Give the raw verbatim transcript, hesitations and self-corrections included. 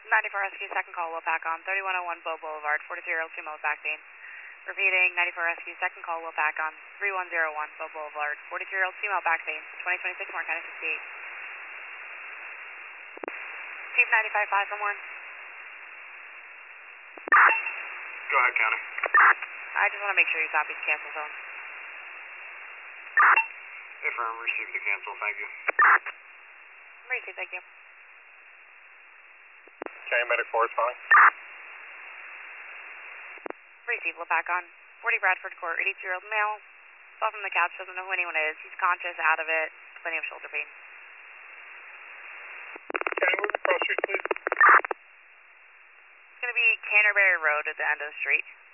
ninety-four Rescue, second call, Wilpac on thirty-one oh one Bow Boulevard, forty-three-year-old female with back pain. Repeating, ninety-four Rescue, second call, Wilpac on thirty-one oh one Bow Boulevard, forty-three-year-old female back pain, twenty twenty-six Warren County sixty-eight. Chief ninety-five five from Warren. Go ahead, County. I just want to make sure you copy the cancel zone. Affirm, received the cancel, thank you. Received, thank you. County Medic four responding. Received, Wilpac on forty Bradford Court, eighty-two-year-old male. Fell from the couch, doesn't know who anyone is. He's conscious, out of it, plenty of shoulder pain. Can I move across street, please? It's going to be Canterbury Road at the end of the street.